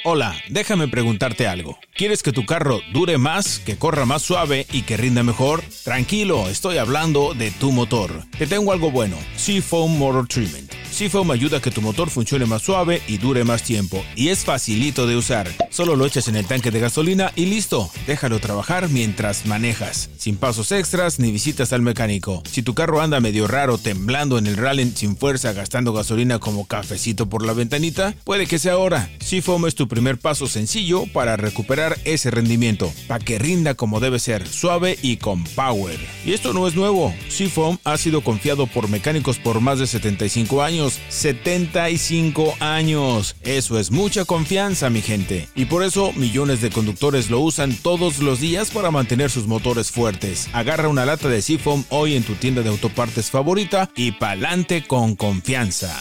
Hola, déjame preguntarte algo. ¿Quieres que tu carro dure más, que corra más suave y que rinda mejor? Tranquilo, estoy hablando de tu motor. Te tengo algo bueno, Seafoam Motor Treatment. Seafoam ayuda a que tu motor funcione más suave y dure más tiempo. Y es facilito de usar. Solo lo echas en el tanque de gasolina y listo. Déjalo trabajar mientras manejas. Sin pasos extras ni visitas al mecánico. Si tu carro anda medio raro, temblando en el rally sin fuerza, gastando gasolina como cafecito por la ventanita, puede que sea ahora. Seafoam es tu primer paso sencillo para recuperar ese rendimiento. Para que rinda como debe ser, suave y con power. Y esto no es nuevo. Seafoam ha sido confiado por mecánicos por más de 75 años. 75 años. Eso es mucha confianza, mi gente. Y por eso millones de conductores lo usan todos los días para mantener sus motores fuertes. Agarra una lata de Seafoam hoy en tu tienda de autopartes favorita y pa'lante con confianza.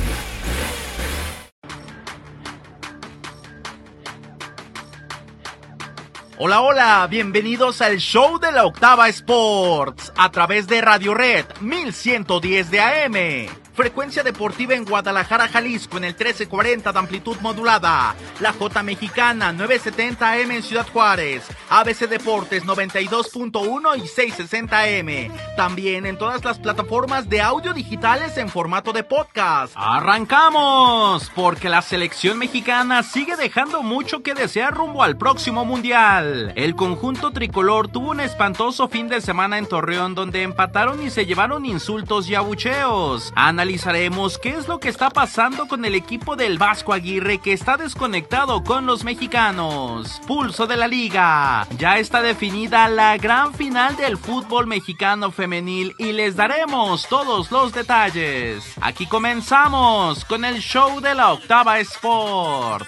Hola, hola, bienvenidos al show de la Octava Sports a través de Radio Red 1110 de AM. Frecuencia deportiva en Guadalajara, Jalisco en el 1340 de amplitud modulada. La J Mexicana 970 AM en Ciudad Juárez. ABC Deportes 92.1 y 660 AM. También en todas las plataformas de audio digitales en formato de podcast. ¡Arrancamos! Porque la selección mexicana sigue dejando mucho que desear rumbo al próximo mundial. El conjunto tricolor tuvo un espantoso fin de semana en Torreón donde empataron y se llevaron insultos y abucheos. Analizaremos qué es lo que está pasando con el equipo del Vasco Aguirre que está desconectado con los mexicanos. Pulso de la liga. Ya está definida la gran final del fútbol mexicano femenil y les daremos todos los detalles. Aquí comenzamos con el show de la Octava Sports.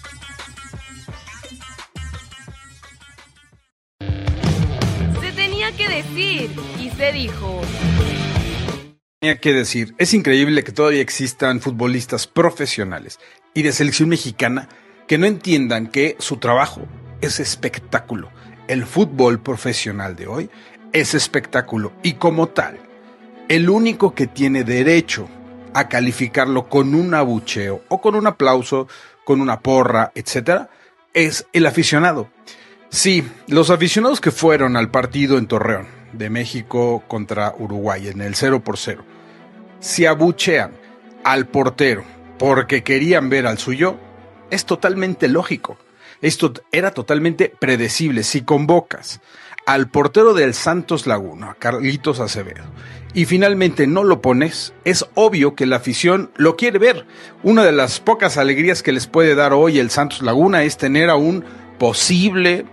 Se tenía que decir y se dijo. Tenía que decir, es increíble que todavía existan futbolistas profesionales y de selección mexicana que no entiendan que su trabajo es espectáculo. El fútbol profesional de hoy es espectáculo y como tal, el único que tiene derecho a calificarlo con un abucheo o con un aplauso, con una porra, etc., es el aficionado. Sí, los aficionados que fueron al partido en Torreón de México contra Uruguay en el 0-0, si abuchean al portero porque querían ver al suyo, es totalmente lógico. Esto era totalmente predecible. Si convocas al portero del Santos Laguna, a Carlitos Acevedo, y finalmente no lo pones, es obvio que la afición lo quiere ver. Una de las pocas alegrías que les puede dar hoy el Santos Laguna es tener a un posible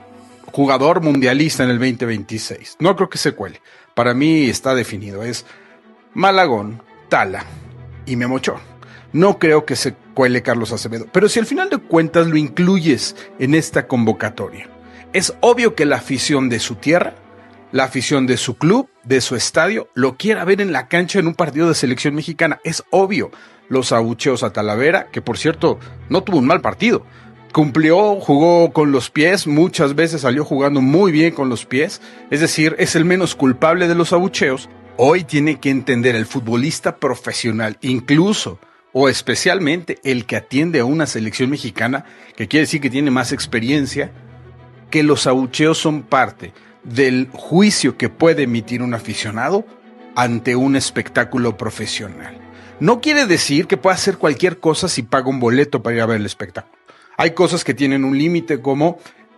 jugador mundialista en el 2026. No creo que se cuele. Para mí está definido. Es Malagón, Tala y Memo Ochoa. No creo que se cuele Carlos Acevedo. Pero si al final de cuentas lo incluyes en esta convocatoria, es obvio que la afición de su tierra, la afición de su club, de su estadio, lo quiera ver en la cancha en un partido de selección mexicana. Es obvio. Los abucheos a Talavera, que por cierto no tuvo un mal partido. Cumplió, jugó con los pies, muchas veces salió jugando muy bien con los pies, es decir, es el menos culpable de los abucheos. Hoy tiene que entender el futbolista profesional, incluso o especialmente el que atiende a una selección mexicana, que quiere decir que tiene más experiencia, que los abucheos son parte del juicio que puede emitir un aficionado ante un espectáculo profesional. No quiere decir que pueda hacer cualquier cosa si paga un boleto para ir a ver el espectáculo. Hay cosas que tienen un límite como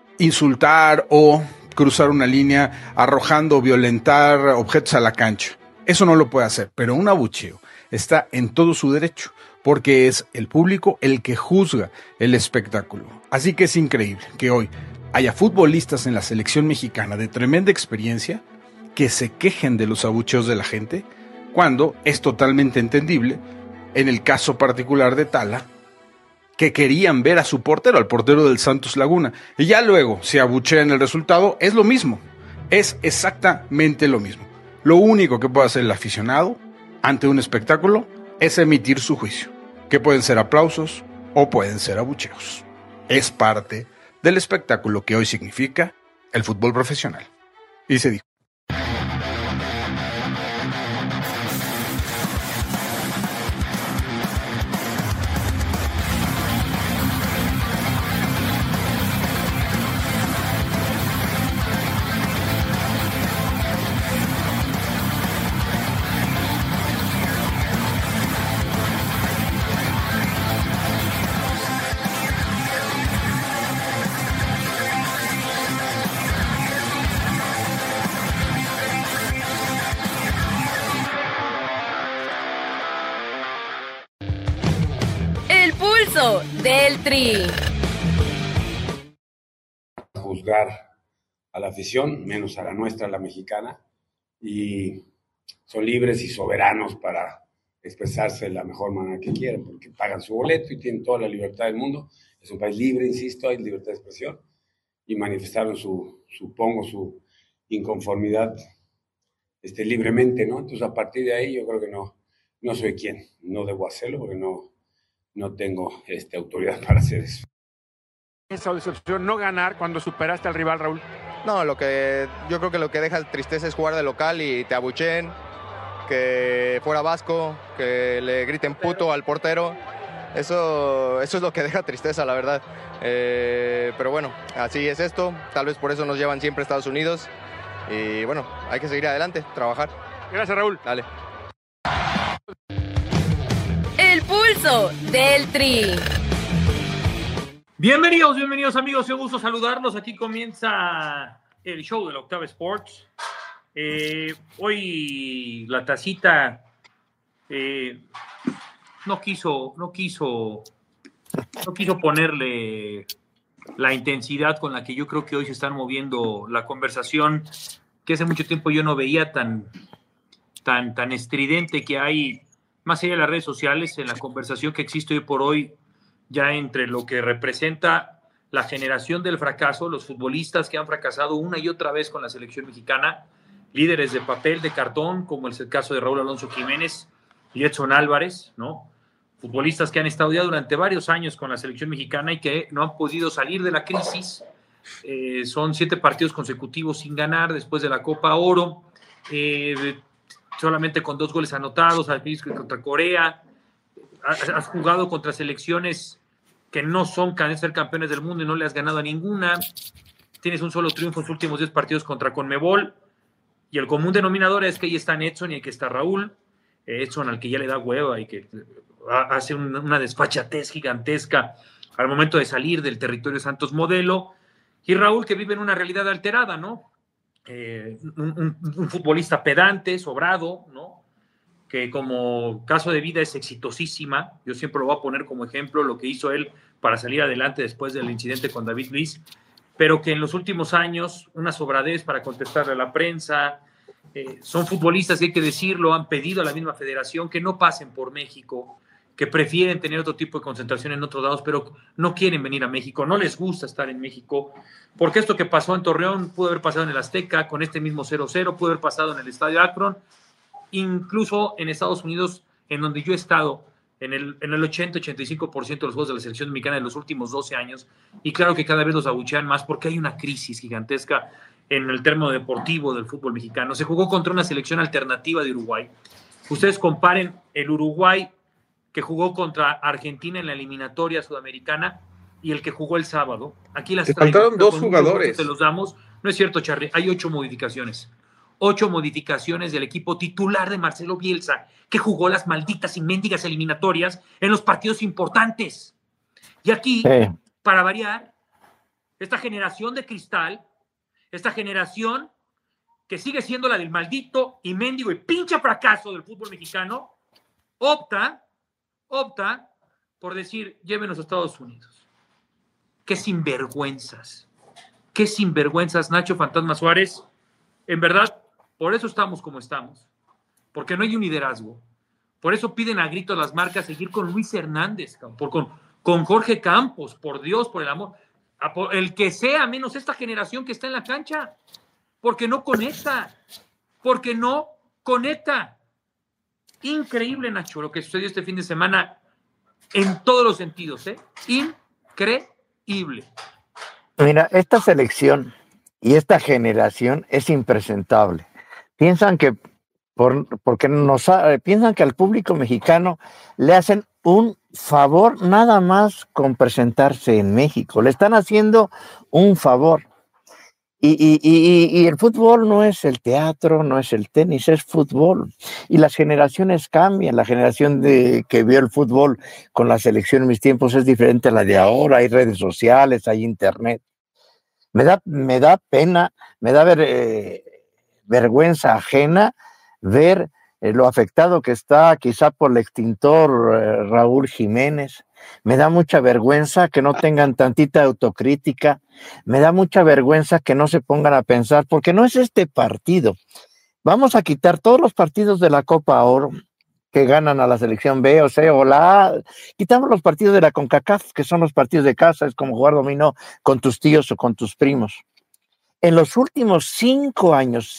insultar o cruzar una línea arrojando o violentar objetos a la cancha. Eso no lo puede hacer, pero un abucheo está en todo su derecho porque es el público el que juzga el espectáculo. Así que es increíble que hoy haya futbolistas en la selección mexicana de tremenda experiencia que se quejen de los abucheos de la gente cuando es totalmente entendible, en el caso particular de Tala, que querían ver a su portero, al portero del Santos Laguna. Y ya luego, si abuchean el resultado, es lo mismo. Es exactamente lo mismo. Lo único que puede hacer el aficionado ante un espectáculo es emitir su juicio, que pueden ser aplausos o pueden ser abucheos. Es parte del espectáculo que hoy significa el fútbol profesional. Y se dijo. pulso del Tri. Juzgar a la afición, menos a la nuestra, la mexicana, y son libres y soberanos para expresarse de la mejor manera que quieran, porque pagan su boleto y tienen toda la libertad del mundo. Es un país libre, insisto, hay libertad de expresión, y manifestaron su inconformidad libremente, ¿no? Entonces, a partir de ahí, yo creo que no soy quien, no debo hacerlo, porque no tengo autoridad para hacer eso. Esa decepción, no ganar cuando superaste al rival, Raúl. No, yo creo que lo que deja tristeza es jugar de local y te abucheen, que fuera vasco, que le griten puto al portero. Eso es lo que deja tristeza, la verdad. Pero bueno, así es esto. Tal vez por eso nos llevan siempre a Estados Unidos. Y bueno, hay que seguir adelante, trabajar. Gracias, Raúl. Dale. El pulso del Tri. Bienvenidos amigos, un gusto saludarlos. Aquí comienza el show de la Octava Sports. Hoy la tacita no quiso ponerle la intensidad con la que yo creo que hoy se están moviendo la conversación, que hace mucho tiempo yo no veía tan estridente que hay, más allá de las redes sociales, en la conversación que existe hoy por hoy, ya entre lo que representa la generación del fracaso, los futbolistas que han fracasado una y otra vez con la selección mexicana, líderes de papel, de cartón, como es el caso de Raúl Alonso Jiménez y Edson Álvarez, ¿no? Futbolistas que han estado ya durante varios años con la selección mexicana y que no han podido salir de la crisis. Son 7 partidos consecutivos sin ganar después de la Copa Oro, solamente con 2 goles anotados, contra Corea. Has jugado contra selecciones que no son ser campeones del mundo y no le has ganado a ninguna. Tienes un solo triunfo en sus últimos 10 partidos contra Conmebol. Y el común denominador es que ahí están Edson y que está Raúl. Edson, al que ya le da hueva y que hace una desfachatez gigantesca al momento de salir del territorio Santos Modelo. Y Raúl, que vive en una realidad alterada, ¿no? Un futbolista pedante, sobrado, ¿no? Que como caso de vida es exitosísima. Yo siempre lo voy a poner como ejemplo lo que hizo él para salir adelante después del incidente con David Luiz, pero que en los últimos años una sobradez para contestarle a la prensa. Son futbolistas que, hay que decirlo, han pedido a la misma federación que no pasen por México, que prefieren tener otro tipo de concentración en otros lados, pero no quieren venir a México, no les gusta estar en México, porque esto que pasó en Torreón pudo haber pasado en el Azteca, con este mismo 0-0, pudo haber pasado en el Estadio Akron, incluso en Estados Unidos, en donde yo he estado, en el 80-85% de los juegos de la selección mexicana en los últimos 12 años, y claro que cada vez los abuchean más porque hay una crisis gigantesca en el término deportivo del fútbol mexicano. Se jugó contra una selección alternativa de Uruguay. Ustedes comparen el Uruguay que jugó contra Argentina en la eliminatoria sudamericana y el que jugó el sábado. Aquí las faltaron 2 jugadores. Te los damos. No es cierto, Charly, hay 8 modificaciones. 8 modificaciones del equipo titular de Marcelo Bielsa, que jugó las malditas y mendigas eliminatorias en los partidos importantes. Y aquí, para variar, esta generación de cristal, esta generación que sigue siendo la del maldito y mendigo y pinche fracaso del fútbol mexicano, opta por decir, llévenos a Estados Unidos. Qué sinvergüenzas, Nacho Fantasma Suárez. En verdad, por eso estamos como estamos, porque no hay un liderazgo. Por eso piden a gritos las marcas seguir con Luis Hernández, con Jorge Campos, por Dios, por el amor. El que sea, menos esta generación que está en la cancha, porque no conecta. Increíble, Nacho, lo que sucedió este fin de semana en todos los sentidos, increíble. Mira, esta selección y esta generación es impresentable. Piensan que piensan que al público mexicano le hacen un favor nada más con presentarse en México. Le están haciendo un favor. Y el fútbol no es el teatro, no es el tenis, es fútbol. Y las generaciones cambian. La generación que vio el fútbol con la selección en mis tiempos es diferente a la de ahora. Hay redes sociales, hay internet. Me da pena, me da vergüenza ajena ver lo afectado que está quizá por el extintor Raúl Jiménez. Me da mucha vergüenza que no tengan tantita autocrítica, me da mucha vergüenza que no se pongan a pensar, porque no es este partido. Vamos a quitar todos los partidos de la Copa Oro que ganan a la selección B o C o la A. Quitamos los partidos de la CONCACAF, que son los partidos de casa, es como jugar dominó con tus tíos o con tus primos. En los últimos 5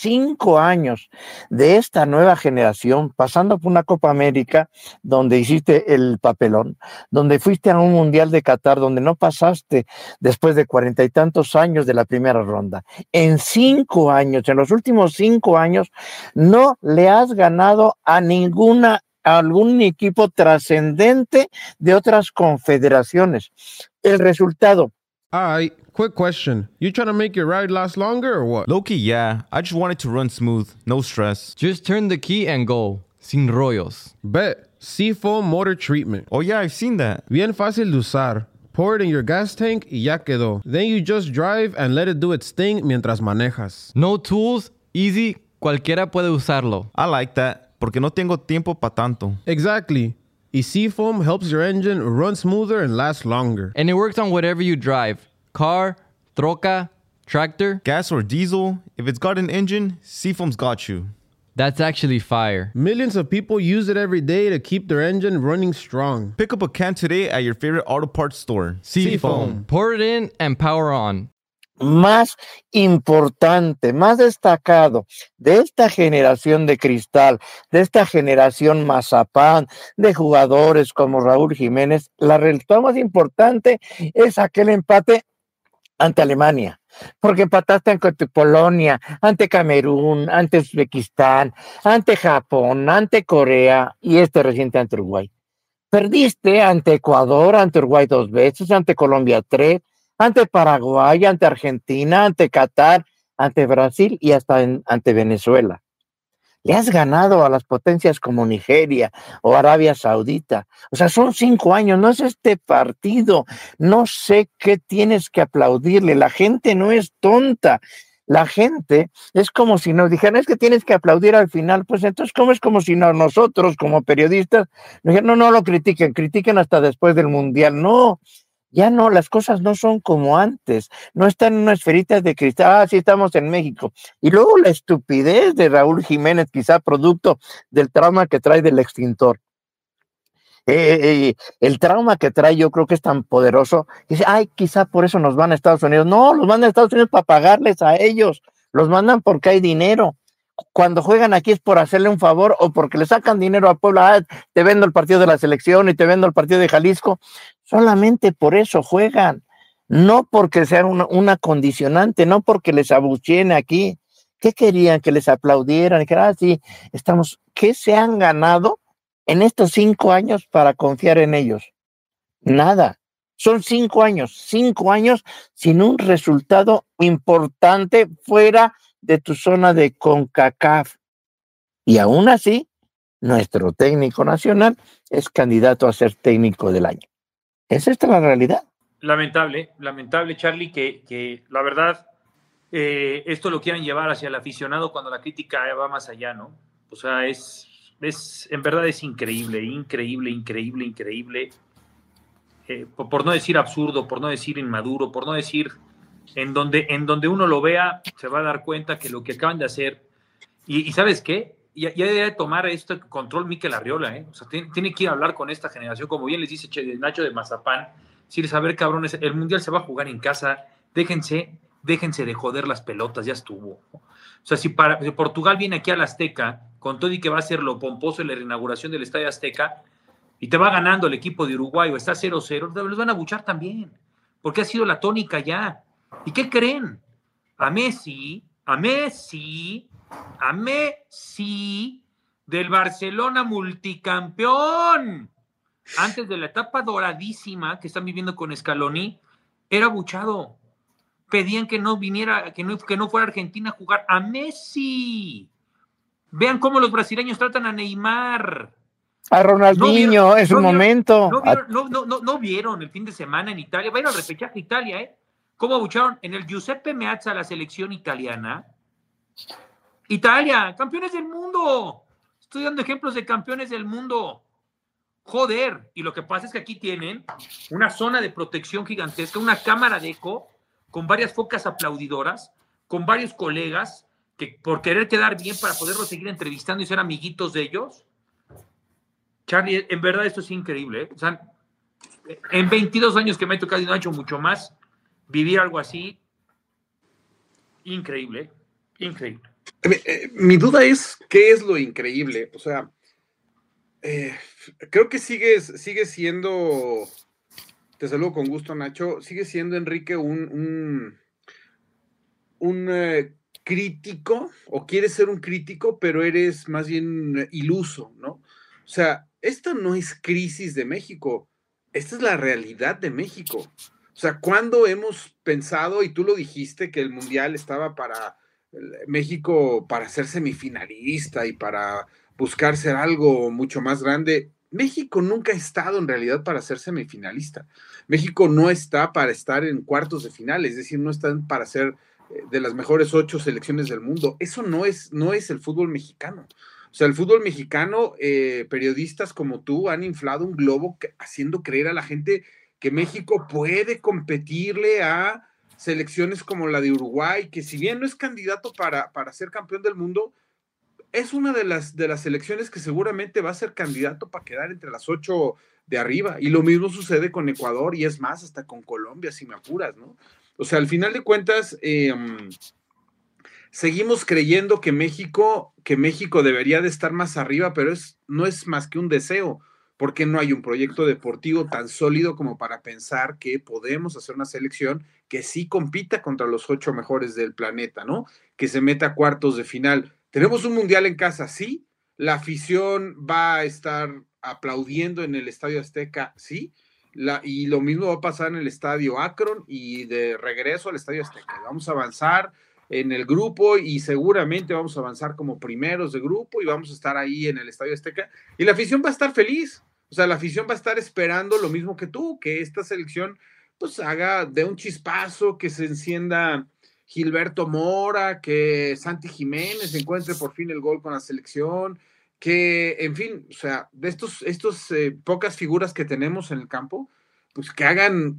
años de esta nueva generación, pasando por una Copa América donde hiciste el papelón, donde fuiste a un Mundial de Qatar, donde no pasaste después de 40 y tantos años de la primera ronda. En los últimos 5 años, no le has ganado a algún equipo trascendente de otras confederaciones. El resultado. All right, quick question. You trying to make your ride last longer or what? Low-key, yeah. I just want it to run smooth, no stress. Just turn the key and go. Sin rollos. Bet. Seafoam Motor Treatment. Oh yeah, I've seen that. Bien fácil de usar. Pour it in your gas tank y ya quedó. Then you just drive and let it do its thing mientras manejas. No tools, easy, cualquiera puede usarlo. I like that, porque no tengo tiempo pa' tanto. Exactly. Y Seafoam helps your engine run smoother and last longer. And it works on whatever you drive. Car, troca, tractor. Gas or diesel, if it's got an engine, Seafoam's got you. That's actually fire. Millions of people use it every day to keep their engine running strong. Pick up a can today at your favorite auto parts store. Seafoam. Pour it in and power on. Más importante, más destacado de esta generación de cristal, de esta generación mazapán, de jugadores como Raúl Jiménez, la resultado más importante es aquel empate ante Alemania, porque empataste ante Polonia, ante Camerún, ante Uzbekistán, ante Japón, ante Corea y reciente ante Uruguay. Perdiste ante Ecuador, ante Uruguay 2 veces, ante Colombia 3, ante Paraguay, ante Argentina, ante Qatar, ante Brasil y hasta ante Venezuela. Le has ganado a las potencias como Nigeria o Arabia Saudita. O sea, son 5 años, no es este partido. No sé qué tienes que aplaudirle. La gente no es tonta. La gente es como si nos dijeran, es que tienes que aplaudir al final. Pues entonces, ¿cómo es como si nosotros como periodistas nos dijeran, no lo critiquen hasta después del Mundial? No. Ya no, las cosas no son como antes, no están en una esferita de cristal, sí estamos en México. Y luego la estupidez de Raúl Jiménez, quizá producto del trauma que trae del extintor. El trauma que trae yo creo que es tan poderoso, que dice, quizá por eso nos van a Estados Unidos. No, los mandan a Estados Unidos para pagarles a ellos, los mandan porque hay dinero. Cuando juegan aquí es por hacerle un favor o porque le sacan dinero a Puebla, te vendo el partido de la selección y te vendo el partido de Jalisco. Solamente por eso juegan, no porque sea una condicionante, no porque les abucheen aquí. ¿Qué querían? Que les aplaudieran, dijeran, sí, ¿qué se han ganado en estos 5 años para confiar en ellos? Nada. Son 5 años sin un resultado importante fuera de tu zona de CONCACAF. Y aún así, nuestro técnico nacional es candidato a ser técnico del año. ¿Es esta la realidad? Lamentable, Charlie, que la verdad, esto lo quieran llevar hacia el aficionado cuando la crítica va más allá, ¿no? O sea, en verdad es increíble. Por no decir absurdo, por no decir inmaduro, por no decir en donde uno lo vea, se va a dar cuenta que lo que acaban de hacer, y ¿sabes qué? Ya debe tomar este control Mikel Arriola, ¿eh? O sea, tiene que ir a hablar con esta generación, como bien les dice Nacho de Mazapán, decirles, a ver, cabrones, el Mundial se va a jugar en casa, déjense de joder las pelotas, ya estuvo. O sea, si Portugal viene aquí al Azteca, con todo y que va a ser lo pomposo en la reinauguración del Estadio Azteca, y te va ganando el equipo de Uruguay o está 0-0, los van a buchar también, porque ha sido la tónica ya. ¿Y qué creen? A Messi del Barcelona multicampeón, antes de la etapa doradísima que están viviendo con Scaloni, era buchado. Pedían que no viniera, que no fuera a Argentina a jugar. A Messi. Vean cómo los brasileños tratan a Neymar. A Ronaldinho en su momento. No vieron el fin de semana en Italia. Va a ir al repechaje Italia, ¿eh? ¿Cómo abucharon en el Giuseppe Meazza la selección italiana? Italia, campeones del mundo. Estoy dando ejemplos de campeones del mundo. Joder. Y lo que pasa es que aquí tienen una zona de protección gigantesca, una cámara de eco con varias focas aplaudidoras, con varios colegas que por querer quedar bien para poderlos seguir entrevistando y ser amiguitos de ellos. Charlie, en verdad esto es increíble, ¿eh? O sea, en 22 años que me he tocado y no he hecho mucho más, vivir algo así, increíble, increíble. Mi duda es, ¿qué es lo increíble? O sea, creo que sigue siendo, te saludo con gusto, Nacho, sigue siendo, Enrique, un crítico, o quieres ser un crítico, pero eres más bien iluso, ¿no? O sea, esto no es crisis de México, esta es la realidad de México. O sea, ¿cuándo hemos pensado, y tú lo dijiste, que el Mundial estaba para México para ser semifinalista y para buscar ser algo mucho más grande? México nunca ha estado en realidad para ser semifinalista. México no está para estar en cuartos de final, es decir, no están para ser de las mejores 8 selecciones del mundo. Eso no es el fútbol mexicano. O sea, el fútbol mexicano, periodistas como tú han inflado un globo haciendo creer a la gente que México puede competirle a selecciones como la de Uruguay, que si bien no es candidato para ser campeón del mundo, es una de las selecciones que seguramente va a ser candidato para quedar entre las 8 de arriba. Y lo mismo sucede con Ecuador, y es más, hasta con Colombia, si me apuras, ¿no? O sea, al final de cuentas, seguimos creyendo que México debería de estar más arriba, pero no es más que un deseo, porque no hay un proyecto deportivo tan sólido como para pensar que podemos hacer una selección que sí compita contra los 8 mejores del planeta, ¿no? Que se meta a cuartos de final. Tenemos un mundial en casa, sí. La afición va a estar aplaudiendo en el Estadio Azteca, sí. Y lo mismo va a pasar en el Estadio Akron y de regreso al Estadio Azteca. Vamos a avanzar en el grupo y seguramente vamos a avanzar como primeros de grupo y vamos a estar ahí en el Estadio Azteca y la afición va a estar feliz. O sea, la afición va a estar esperando lo mismo que tú, que esta selección pues haga de un chispazo, que se encienda Gilberto Mora, que Santi Jiménez encuentre por fin el gol con la selección, que, en fin, o sea, de estos pocas figuras que tenemos en el campo, pues que hagan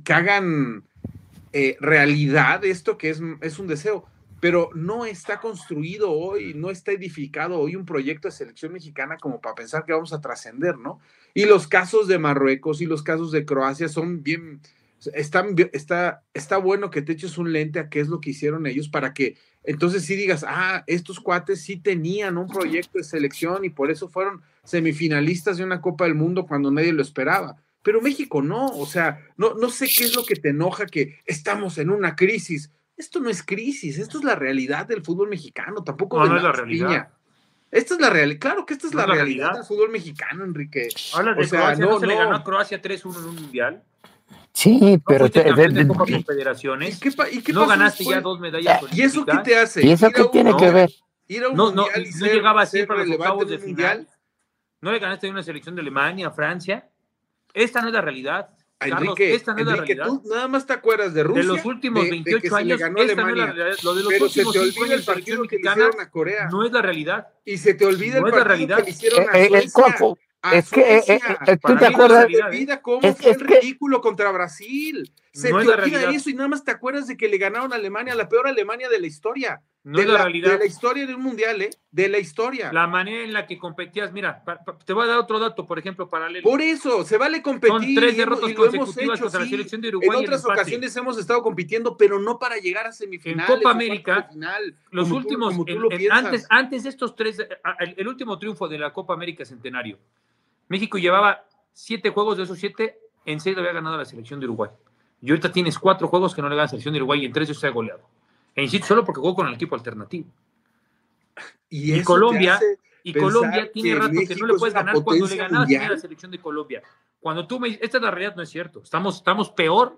realidad esto que es un deseo, pero no está construido hoy, no está edificado hoy un proyecto de selección mexicana como para pensar que vamos a trascender, ¿no? Y los casos de Marruecos y los casos de Croacia son bien, está bueno que te eches un lente a qué es lo que hicieron ellos para que entonces sí digas, estos cuates sí tenían un proyecto de selección y por eso fueron semifinalistas de una Copa del Mundo cuando nadie lo esperaba. Pero México no, o sea, no sé qué es lo que te enoja, que estamos en una crisis. Esto no es crisis, esto es la realidad del fútbol mexicano, tampoco no es la realidad. Esta es la realidad, claro que esta es la realidad del fútbol mexicano, Enrique. Hablas de Croacia, ¿no se le ganó a Croacia 3-1 en un mundial? Sí, pero de Copa Confederaciones. ¿Y qué no ganaste ya 2 medallas olímpicas? ¿Y eso qué te hace? ¿Y eso qué tiene que ver? Ir a un mundial y no llegaba siempre a los relevante octavos de final. ¿No le ganaste a una selección de Alemania, Francia? Esta no es la realidad. Carlos, esta no es la realidad. Tú nada más te acuerdas de Rusia. De los últimos 28 años, esta no es la realidad. Lo de los últimos 5 años de selección mexicana no es la realidad. Y se te olvida no el partido que le hicieron a Suecia. Es que tú te acuerdas. Se te olvida cómo fue el ridículo contra Brasil. Se te olvida eso y nada más te acuerdas de que le ganaron a Alemania, la peor Alemania de la historia. No es la realidad. De la historia de un mundial, de la historia. La manera en la que competías, mira, te voy a dar otro dato, por ejemplo, paralelo. Por eso, se vale competir. Son 3 derrotas consecutivas contra la selección de Uruguay. En otras ocasiones hemos estado compitiendo, pero no para llegar a semifinales. En Copa América, los como últimos, antes de estos 3, el último triunfo de la Copa América Centenario, México llevaba 7 juegos, de esos 7, en 6 había ganado la selección de Uruguay. Y ahorita tienes 4 juegos que no le gana la selección de Uruguay y en 3 se ha goleado. E insisto, solo porque jugó con el equipo alternativo. Y Colombia tiene rato que no le puedes ganar cuando le ganabas a la selección de Colombia. Cuando tú me dices, esta es la realidad, no es cierto. Estamos peor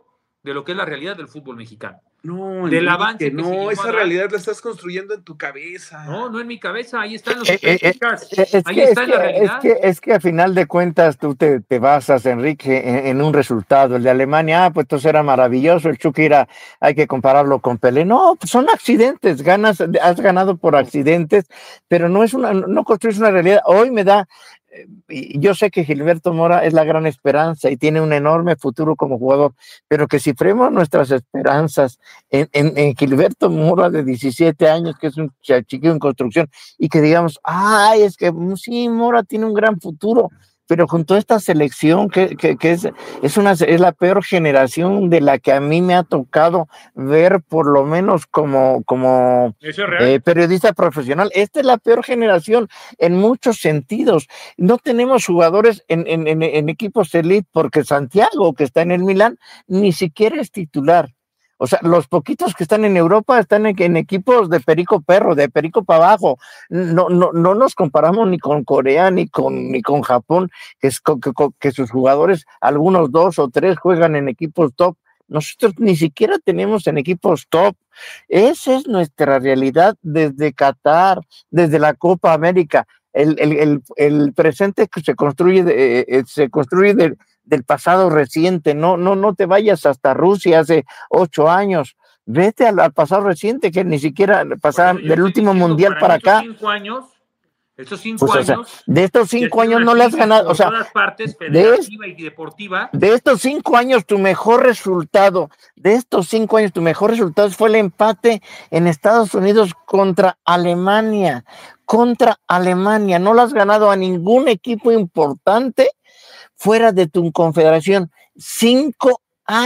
de lo que es la realidad del fútbol mexicano. No, del Enrique, avance que se no, llegó esa a dar. realidad la estás construyendo en tu cabeza. No en mi cabeza, ahí están los estadísticas, ahí está en la Es realidad. que a final de cuentas tú te basas, Enrique, en un resultado. El de Alemania, pues entonces era maravilloso. El Chucky hay que compararlo con Pelé. No, pues son accidentes, has ganado por accidentes, pero no construyes una realidad. Hoy me da. Y yo sé que Gilberto Mora es la gran esperanza y tiene un enorme futuro como jugador, pero que cifremos nuestras esperanzas en Gilberto Mora de 17 años, que es un chiquillo en construcción, y que digamos, es que sí, Mora tiene un gran futuro, pero con toda esta selección que es la peor generación de la que a mí me ha tocado ver, por lo menos como Eso es real. periodista profesional. Esta es la peor generación en muchos sentidos. No tenemos jugadores en equipos elite, porque Santiago, que está en el Milán, ni siquiera es titular. O sea, los poquitos que están en Europa están en equipos de perico perro, de perico para abajo. No nos comparamos ni con Corea ni con Japón, que sus jugadores, algunos 2 o 3 juegan en equipos top. Nosotros ni siquiera tenemos en equipos top. Esa es nuestra realidad desde Qatar, desde la Copa América. El presente que se construye del pasado reciente. No te vayas hasta Rusia hace 8 años. Vete al pasado reciente, que ni siquiera pasaron del último mundial para acá. Estos 5 años, de estos 5 años no le has ganado, o sea, todas partes, federativa y deportiva. De estos 5 años, tu mejor resultado fue el empate en Estados Unidos contra Alemania. No le has ganado a ningún equipo importante fuera de tu confederación. 5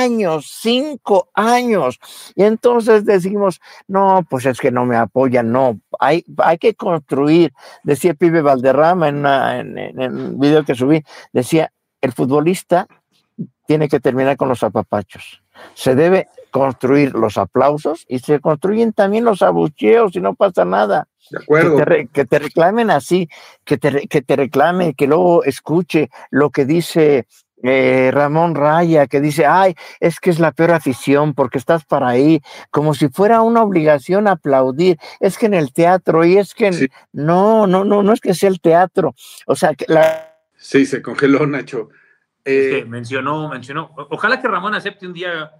años. Y entonces decimos, no, pues es que no me apoyan. No, hay que construir. Decía Pibe Valderrama en el video que subí, decía, el futbolista tiene que terminar con los apapachos. Se debe construir los aplausos y se construyen también los abucheos y no pasa nada. De acuerdo. Que te reclamen así, que te reclamen, que luego escuche lo que dice Ramón Raya, que dice, es que es la peor afición porque estás para ahí, como si fuera una obligación aplaudir. Es que en el teatro, y es que sí. No es que sea el teatro. O sea, sí, se congeló, Nacho. Mencionó. Ojalá que Ramón acepte un día.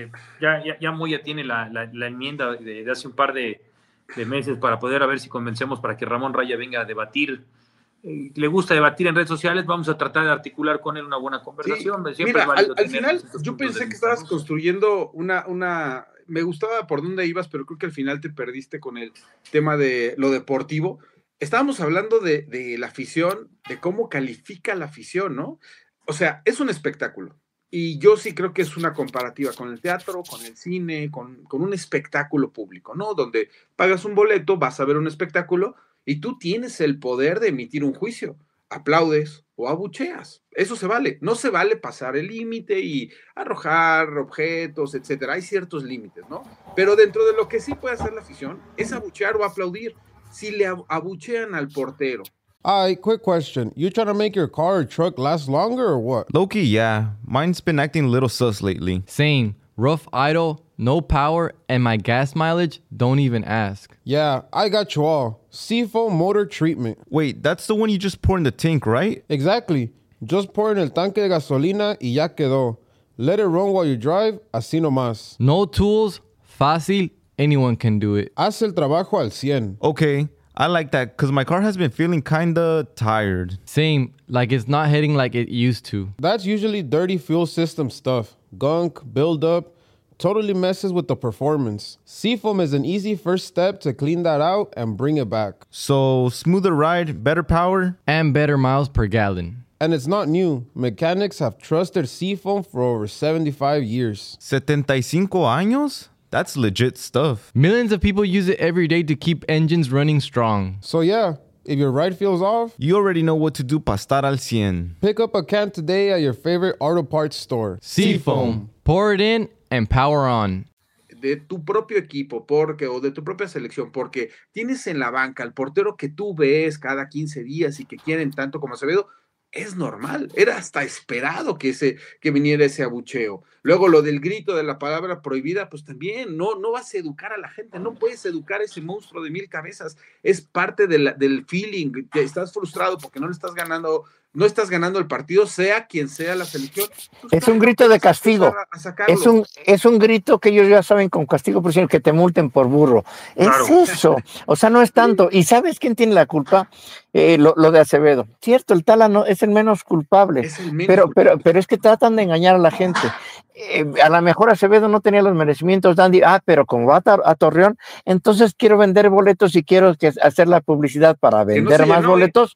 Ya Moya tiene la enmienda de hace un par de meses para poder a ver si convencemos para que Ramón Raya venga a debatir. Le gusta debatir en redes sociales, vamos a tratar de articular con él una buena conversación. Sí. Mira, al final yo pensé que estabas construyendo una me gustaba por dónde ibas, pero creo que al final te perdiste con el tema de lo deportivo. Estábamos hablando de la afición, de cómo califica la afición, ¿no? O sea, es un espectáculo. Y yo sí creo que es una comparativa con el teatro, con el cine, con un espectáculo público, ¿no? Donde pagas un boleto, vas a ver un espectáculo y tú tienes el poder de emitir un juicio. Aplaudes o abucheas. Eso se vale. No se vale pasar el límite y arrojar objetos, etcétera. Hay ciertos límites, ¿no? Pero dentro de lo que sí puede hacer la afición es abuchear o aplaudir. Si le abuchean al portero. Quick question. You trying to make your car or truck last longer or what? Low-key, yeah. Mine's been acting a little sus lately. Same. Rough idle, no power, and my gas mileage, don't even ask. Yeah, I got you all. Seafoam motor treatment. Wait, that's the one you just pour in the tank, right? Exactly. Just pour in el tanque de gasolina y ya quedó. Let it run while you drive, así nomás. No tools, fácil, anyone can do it. Haz el trabajo al 100. Okay. I like that because my car has been feeling kinda tired. Same, like it's not hitting like it used to. That's usually dirty fuel system stuff. Gunk, buildup, totally messes with the performance. Seafoam is an easy first step to clean that out and bring it back. So, smoother ride, better power, and better miles per gallon. And it's not new. Mechanics have trusted Seafoam for over 75 years. 75 años? That's legit stuff. Millions of people use it every day to keep engines running strong. So yeah, if your ride feels off, you already know what to do para estar al 100. Pick up a can today at your favorite auto parts store. Seafoam. Pour it in and power on. De tu propio equipo, o de tu propia selección, porque tienes en la banca al portero que tú ves cada 15 días y que quieren tanto como Acevedo, es normal, era hasta esperado que viniera ese abucheo. Luego lo del grito de la palabra prohibida, pues también no vas a educar a la gente, no puedes educar a ese monstruo de 1000 cabezas, es parte del feeling, que estás frustrado porque no estás ganando el partido, sea quien sea la selección. Pues es un grito de castigo, es un grito que ellos ya saben con castigo, por ejemplo, que te multen por burro. Claro. Es eso, o sea, no es tanto. ¿Y sabes quién tiene la culpa? Lo de Acevedo. Cierto, el Tala no, es el menos culpable, pero es que tratan de engañar a la gente. A lo mejor Acevedo no tenía los merecimientos, Dandy, pero como va a Torreón, entonces quiero vender boletos y quiero hacer la publicidad para vender más boletos,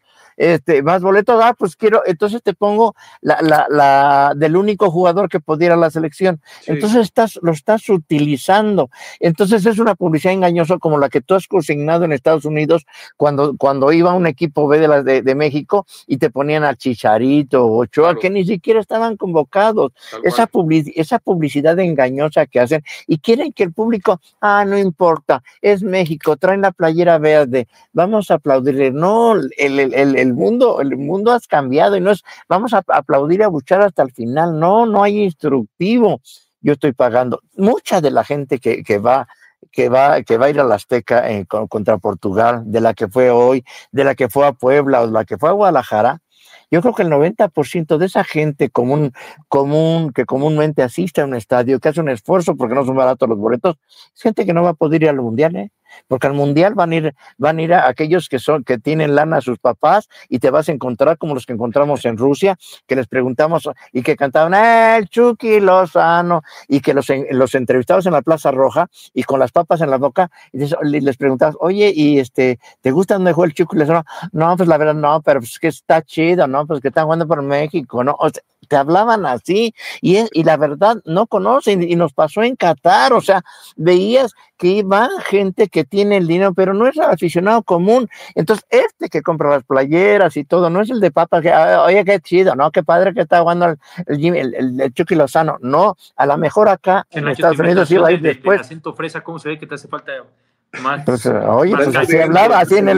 pues quiero, entonces te pongo la del único jugador que podía ir a la selección. Sí. Entonces lo estás utilizando. Entonces es una publicidad engañosa como la que tú has consignado en Estados Unidos cuando iba un equipo B de México y te ponían a Chicharito o Ochoa, claro, que ni siquiera estaban convocados. Esa publicidad engañosa que hacen y quieren que el público, no importa, es México, traen la playera verde, vamos a aplaudirle. No, el mundo has cambiado y no es vamos a aplaudir y a abuchar hasta el final. No hay instructivo. Yo estoy pagando. Mucha de la gente que va a ir a la Azteca contra Portugal, de la que fue hoy, de la que fue a Puebla o de la que fue a Guadalajara, yo creo que el 90% de esa gente común que comúnmente asiste a un estadio, que hace un esfuerzo porque no son baratos los boletos, es gente que no va a poder ir al Mundial, porque al Mundial van a ir a aquellos que tienen lana a sus papás y te vas a encontrar como los que encontramos en Rusia, que les preguntamos y que cantaban el Chucky Lozano y que los entrevistados en la Plaza Roja y con las papas en la boca y les preguntabas, oye, ¿y te gusta dónde juega el Chucky Lozano? No, pues la verdad no, pero pues que está chido, ¿no? Pues que están jugando por México, ¿no? O sea, te hablaban así y la verdad no conocen y nos pasó en Qatar, o sea, veías que iba gente que tiene el dinero, pero no es el aficionado común. Entonces, que compra las playeras y todo, no es el de papas que, oye, qué chido, ¿no? Qué padre que está jugando el Chucky Lozano. No, a lo mejor acá en Estados Unidos iba a ir después. El acento fresa, ¿cómo se ve que te hace falta más? Pues, oye, pues así hablaba, así en el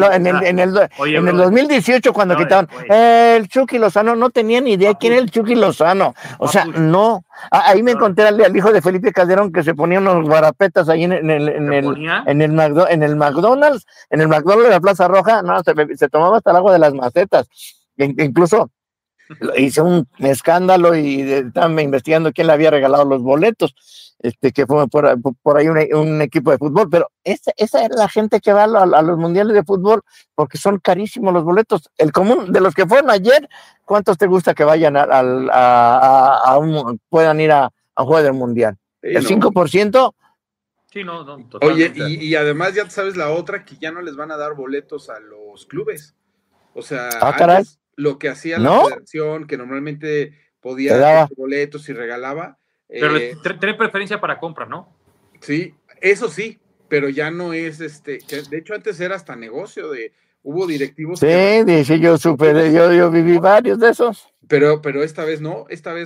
2018 cuando quitaron el Chucky Lozano, no tenía ni idea quién era el Chucky Lozano. O sea, no. Ahí me encontré al hijo de Felipe Calderón que se ponía unos guarapetas ahí en el McDonald's de la Plaza Roja. No, se tomaba hasta el agua de las macetas. Incluso hice un escándalo y estaban investigando quién le había regalado los boletos, que fue por ahí un equipo de fútbol, pero esa es la gente que va a los mundiales de fútbol porque son carísimos los boletos. El común de los que fueron ayer, ¿cuántos te gusta que vayan puedan ir a un juego del mundial? Sí, ¿el 5%? Sí, no, totalmente. Oye, y además ya sabes la otra, que ya no les van a dar boletos a los clubes. O sea, antes, lo que hacía la federación, que normalmente podía dar boletos y regalaba. Pero tener preferencia para compra, ¿no? Sí, eso sí, pero ya no es que de hecho antes era hasta negocio hubo directivos. Sí, yo supe, yo viví varios de esos. Pero esta vez no,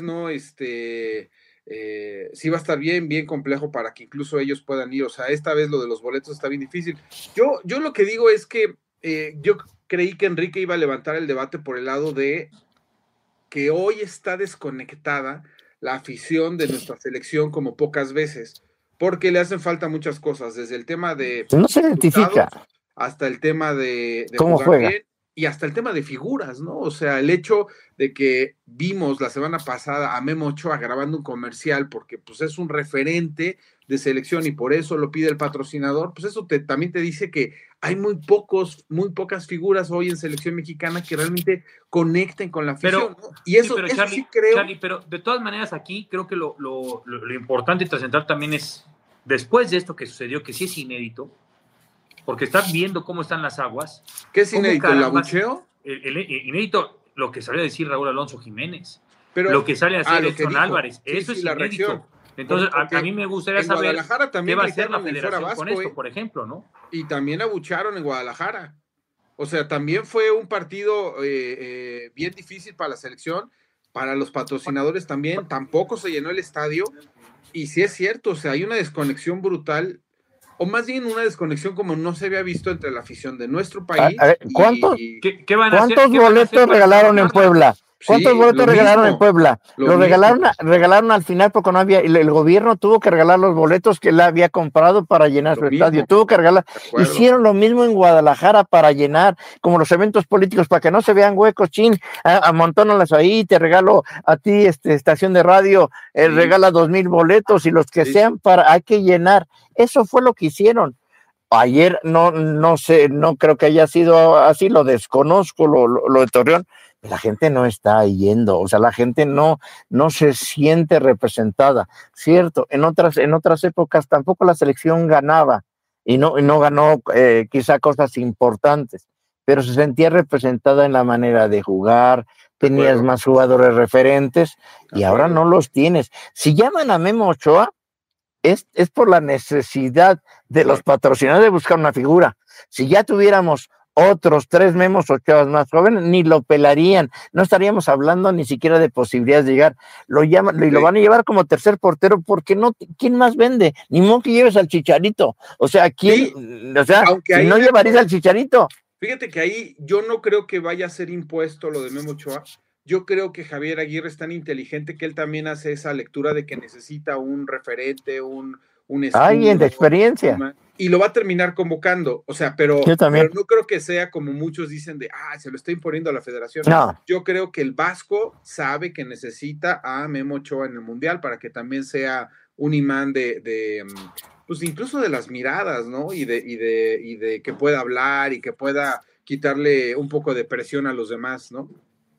sí va a estar bien complejo para que incluso ellos puedan ir. O sea, esta vez lo de los boletos está bien difícil. Yo lo que digo es que yo creí que Enrique iba a levantar el debate por el lado de que hoy está desconectada la afición de nuestra selección como pocas veces, porque le hacen falta muchas cosas, desde el tema de no se identifica hasta el tema de cómo juega bien, y hasta el tema de figuras, ¿no? O sea, el hecho de que vimos la semana pasada a Memo Ochoa grabando un comercial porque pues es un referente de selección y por eso lo pide el patrocinador, pues eso también te dice que hay muy pocas figuras hoy en selección mexicana que realmente conecten con la afición, ¿no? Y eso Charlie, sí creo. Charlie, pero de todas maneras aquí creo que lo importante y trascendental también es, después de esto que sucedió, que sí es inédito, porque están viendo cómo están las aguas. ¿Qué es inédito? ¿El abucheo? Inédito lo que salió a decir Raúl Alonso Jiménez, pero, lo que sale a decir Edson Álvarez, eso es inédito. Reacción. Entonces, a mí me gustaría saber qué va a hacer la federación Vasco, con esto, por ejemplo, ¿no? Y también abucharon en Guadalajara. O sea, también fue un partido bien difícil para la selección, para los patrocinadores también. Tampoco se llenó el estadio. Y sí es cierto, o sea, hay una desconexión brutal o más bien una desconexión como no se había visto entre la afición de nuestro país. A ver, ¿cuántos van a hacer? ¿Cuántos boletos regalaron en Puebla? ¿Cuántos Sí, boletos lo regalaron mismo, en Puebla? lo Los mismo. regalaron al final porque no había, el gobierno tuvo que regalar los boletos que él había comprado para llenar Lo su estadio. mismo. Tuvo que regalar. De acuerdo. Hicieron lo mismo en Guadalajara para llenar, como los eventos políticos, para que no se vean huecos, chin, amontónalas ahí, te regalo a ti, estación de radio, Sí. regala 2,000 boletos y los que Sí. sean hay que llenar. Eso fue lo que hicieron. Ayer no sé, no creo que haya sido así, lo desconozco, lo de Torreón. La gente no está yendo, o sea, la gente no se siente representada, cierto. En otras épocas tampoco la selección ganaba y no ganó quizá cosas importantes, pero se sentía representada en la manera de jugar, tenías más jugadores referentes y ahora no los tienes. Si llaman a Memo Ochoa, es por la necesidad de los patrocinadores de buscar una figura. Si ya tuviéramos otros 3 Memos Ochoas más jóvenes, ni lo pelarían, no estaríamos hablando ni siquiera de posibilidades de llegar. Lo llaman y lo van a llevar como tercer portero porque no, ¿quién más vende? Ni modo que lleves al Chicharito. O sea, ¿quién? O sea, si no llevarías al Chicharito. Fíjate que ahí yo no creo que vaya a ser impuesto lo de Memo Ochoa. Yo creo que Javier Aguirre es tan inteligente que él también hace esa lectura de que necesita un referente, un Alguien de experiencia. Y lo va a terminar convocando. O sea, pero no creo que sea como muchos dicen de, se lo está imponiendo a la federación. No. Yo creo que el Vasco sabe que necesita a Memo Ochoa en el Mundial para que también sea un imán pues incluso de las miradas, ¿no? Y de que pueda hablar y que pueda quitarle un poco de presión a los demás, ¿no?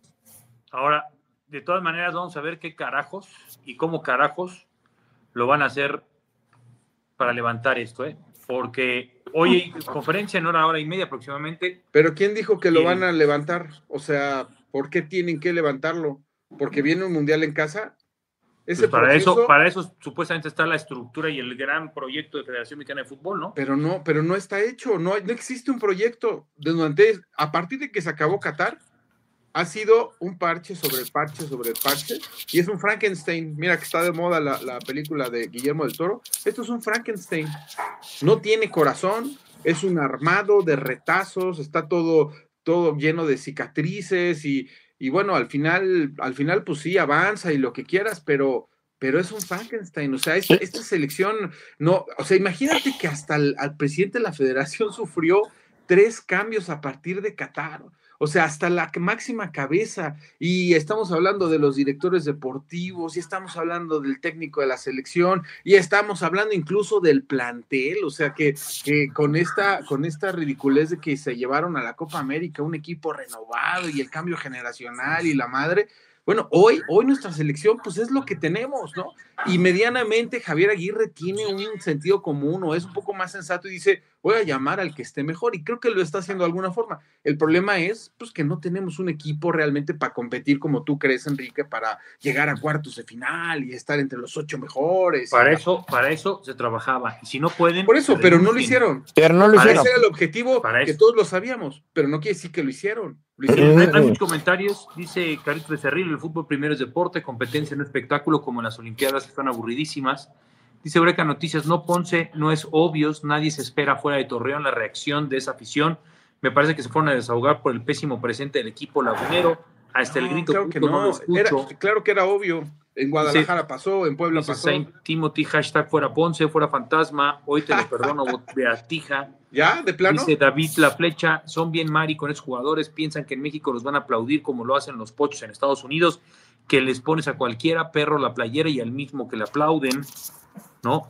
Ahora, de todas maneras, vamos a ver qué carajos y cómo carajos lo van a hacer para levantar esto, porque hoy hay conferencia en hora y media aproximadamente. Pero ¿quién dijo que lo van a levantar? O sea, ¿por qué tienen que levantarlo? ¿Porque viene un mundial en casa? Pues para eso supuestamente está la estructura y el gran proyecto de Federación Mexicana de Fútbol, ¿no? Pero no está hecho, no existe un proyecto. A partir de que se acabó Qatar, ha sido un parche sobre parche sobre parche, y es un Frankenstein. Mira que está de moda la película de Guillermo del Toro. Esto es un Frankenstein. No tiene corazón, es un armado de retazos, está todo lleno de cicatrices, y bueno, al final, pues sí, avanza y lo que quieras, pero es un Frankenstein. O sea, esta selección, no, o sea, imagínate que hasta al presidente de la federación sufrió 3 cambios a partir de Qatar. O sea, hasta la máxima cabeza, y estamos hablando de los directores deportivos, y estamos hablando del técnico de la selección, y estamos hablando incluso del plantel. O sea, que con esta ridiculez de que se llevaron a la Copa América un equipo renovado y el cambio generacional y la madre. Bueno, hoy nuestra selección pues es lo que tenemos, ¿no? Y medianamente Javier Aguirre tiene un sentido común, o es un poco más sensato y dice, voy a llamar al que esté mejor, y creo que lo está haciendo de alguna forma. El problema es pues que no tenemos un equipo realmente para competir como tú crees, Enrique, para llegar a cuartos de final y estar entre los 8 mejores. Para eso se trabajaba, y si no pueden... Por eso, pero no lo hicieron. Pero no lo hicieron. Ese era el objetivo, que todos lo sabíamos, pero no quiere decir que lo hicieron. Hay muchos comentarios, dice Carlitos Becerril, el fútbol primero es deporte, competencia no espectáculo, como en las Olimpiadas, que están aburridísimas. Dice Breca Noticias, no Ponce, no es obvios, nadie se espera fuera de Torreón la reacción de esa afición. Me parece que se fueron a desahogar por el pésimo presente del equipo lagunero. Hasta el grito claro que no lo escucho. Claro que era obvio. En Guadalajara pasó, en Puebla pasó. Saint Timothy, hashtag fuera Ponce, fuera fantasma, hoy te lo perdono, Beatija. ¿Ya? ¿De plano? Dice David La Flecha, son bien mari con esos jugadores, piensan que en México los van a aplaudir como lo hacen los pochos en Estados Unidos, que les pones a cualquiera, perro, la playera y al mismo que le aplauden, ¿no?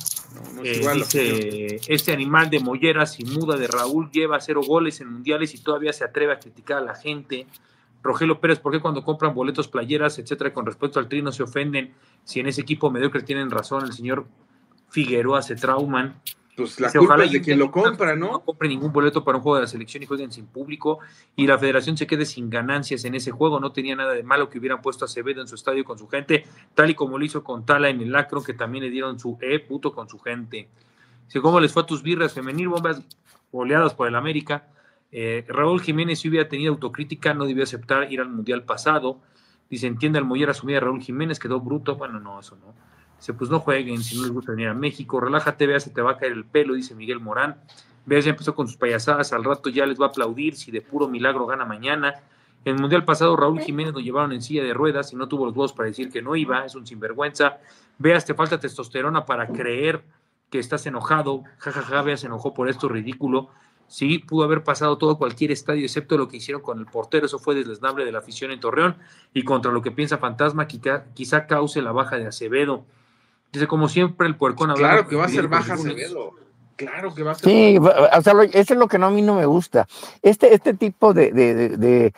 Dice, este animal de molleras y muda de Raúl lleva 0 goles en mundiales y todavía se atreve a criticar a la gente. Rogelio Pérez, ¿por qué cuando compran boletos, playeras, etcétera, con respecto al Tri no se ofenden? Si en ese equipo mediocre tienen razón, el señor Figueroa se trauman. Pues la culpa es de quien lo compra, ¿no? No compre ningún boleto para un juego de la selección y jueguen sin público, y la federación se quede sin ganancias en ese juego. No tenía nada de malo que hubieran puesto a Acevedo en su estadio con su gente, tal y como lo hizo con Tala en el Akron, que también le dieron su puto con su gente. Dice, ¿cómo les fue a tus birras femenil, bombas goleadas por el América? Raúl Jiménez, si hubiera tenido autocrítica, no debió aceptar ir al mundial pasado. Dice, entiende al Mollera asumida Raúl Jiménez, quedó bruto. Bueno, no, eso no. Dice, pues no jueguen si no les gusta venir a México, relájate, vea, se te va a caer el pelo, dice Miguel Morán. Vea, ya empezó con sus payasadas, al rato ya les va a aplaudir si de puro milagro gana mañana. En el Mundial pasado, Raúl Jiménez lo llevaron en silla de ruedas y no tuvo los huevos para decir que no iba, es un sinvergüenza. Veas, te falta testosterona para creer que estás enojado, jajaja, Veas, se enojó por esto, ridículo. Sí, pudo haber pasado todo cualquier estadio, excepto lo que hicieron con el portero, eso fue desleznable de la afición en Torreón, y contra lo que piensa Fantasma, quizá cause la baja de Acevedo. Dice, como siempre, el puercón hablando. Claro que va a ser baja Acevedo. Claro que va a ser. Sí, o sea, eso es lo que a mí no me gusta. Este tipo de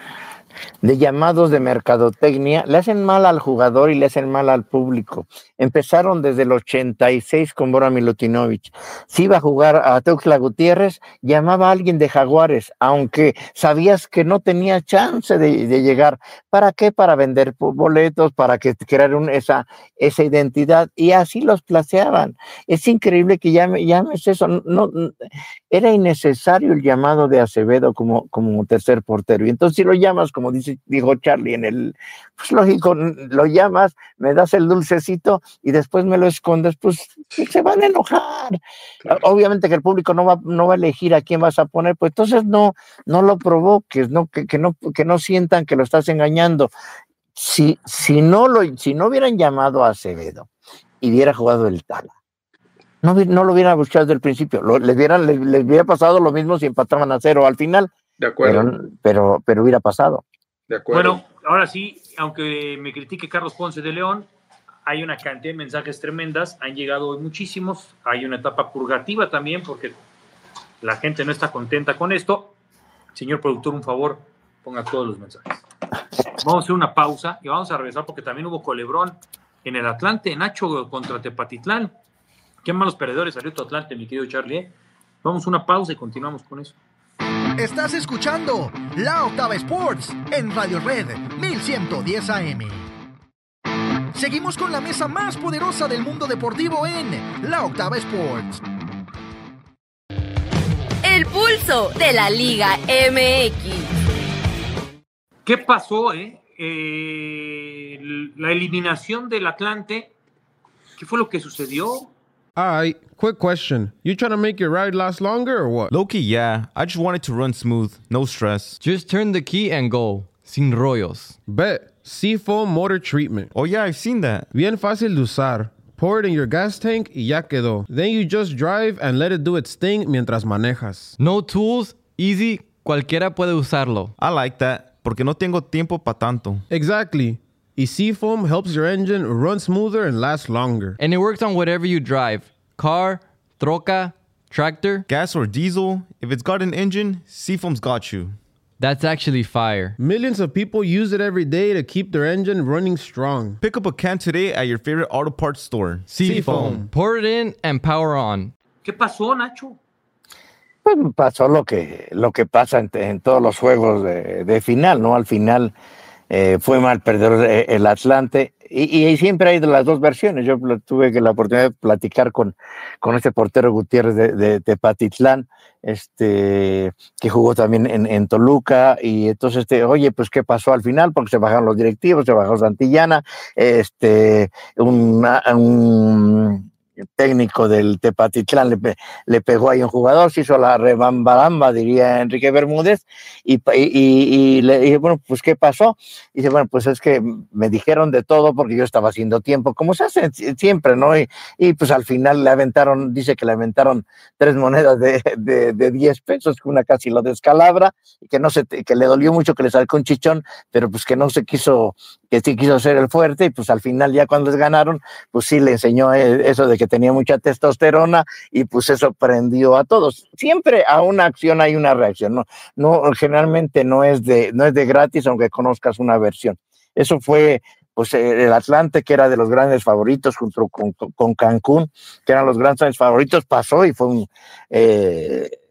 llamados de mercadotecnia le hacen mal al jugador y le hacen mal al público. Empezaron desde el 86 con Bora Milutinovic. Si iba a jugar a Tuxtla Gutiérrez, llamaba a alguien de Jaguares, aunque sabías que no tenía chance de llegar. ¿Para qué? Para vender boletos, para crear esa identidad, y así los placeaban. Es increíble que llames eso. No, era innecesario el llamado de Acevedo como tercer portero. Y entonces si lo llamas, como dijo Charlie pues lógico, lo llamas, me das el dulcecito y después me lo escondes, pues se van a enojar. Claro. Obviamente que el público no va a elegir a quién vas a poner, pues entonces no lo provoques, que no sientan que lo estás engañando. Si no hubieran llamado a Acevedo y hubiera jugado el Tala, no lo hubieran buscado desde el principio, les hubiera pasado lo mismo si empataban a 0 al final. De acuerdo. Pero hubiera pasado. De acuerdo. Bueno, ahora sí, aunque me critique Carlos Ponce de León, hay una cantidad de mensajes tremendas, han llegado hoy muchísimos, hay una etapa purgativa también, porque la gente no está contenta con esto. Señor productor, un favor, ponga todos los mensajes. Vamos a hacer una pausa y vamos a regresar porque también hubo colebrón en el Atlante, Nacho contra Tepatitlán. Qué malos perdedores salió tu Atlante, mi querido Charlie, ¿eh? Vamos a una pausa y continuamos con eso. Estás escuchando La Octava Sports en Radio Red 1110 AM. Seguimos con la mesa más poderosa del mundo deportivo en La Octava Sports. El pulso de la Liga MX. ¿Qué pasó, la eliminación del Atlante? ¿Qué fue lo que sucedió? Quick question. You trying to make your ride last longer or what? Low-key, yeah. I just wanted to run smooth. No stress. Just turn the key and go. Sin rollos. Bet. Seafoam Motor Treatment. Oh, yeah, I've seen that. Bien fácil de usar. Pour it in your gas tank y ya quedó. Then you just drive and let it do its thing mientras manejas. No tools, easy, cualquiera puede usarlo. I like that, porque no tengo tiempo pa' tanto. Exactly. Y Seafoam helps your engine run smoother and last longer. And it works on whatever you drive. Car, troca, tractor. Gas or diesel, if it's got an engine, Seafoam's got you. That's actually fire. Millions of people use it every day to keep their engine running strong. Pick up a can today at your favorite auto parts store. Seafoam. Pour it in and power on. ¿Qué pasó, Nacho? Pues pasó lo que pasa en todos los juegos de final, ¿no? Al final fue mal perder el Atlante y siempre hay de las dos versiones. Yo tuve la oportunidad de platicar con este portero Gutiérrez de Tepatitlán, que jugó también en Toluca, y entonces oye, pues qué pasó al final, porque se bajaron los directivos, se bajó Santillana, un técnico del Tepatitlán le pegó ahí un jugador, se hizo la rebambaramba, diría Enrique Bermúdez, y le dije, bueno, pues ¿qué pasó? Y dice, bueno, pues es que me dijeron de todo porque yo estaba haciendo tiempo, como se hace siempre, ¿no? Y pues al final dice que le aventaron 3 monedas de 10 pesos, que una casi lo descalabra, y que le dolió mucho, que le sacó un chichón, pero pues que sí quiso ser el fuerte, y pues al final ya cuando les ganaron, pues sí le enseñó eso de que tenía mucha testosterona, y pues eso prendió a todos. Siempre a una acción hay una reacción, no generalmente no es de gratis, aunque conozcas una versión. Eso fue pues el Atlante, que era de los grandes favoritos, junto con Cancún, que eran los grandes favoritos, pasó y fue